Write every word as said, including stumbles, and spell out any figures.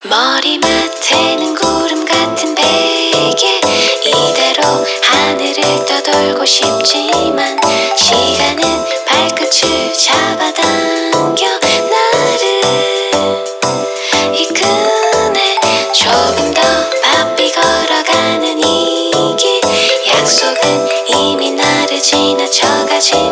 머리맡에는 구름 같은 베개 이대로 하늘을 떠돌고 싶지만 시간은 발끝을 잡아당겨 나를 이끄네. 조금 더 바삐 걸어가는 이 길 약속은 이미 나를 지나쳐가지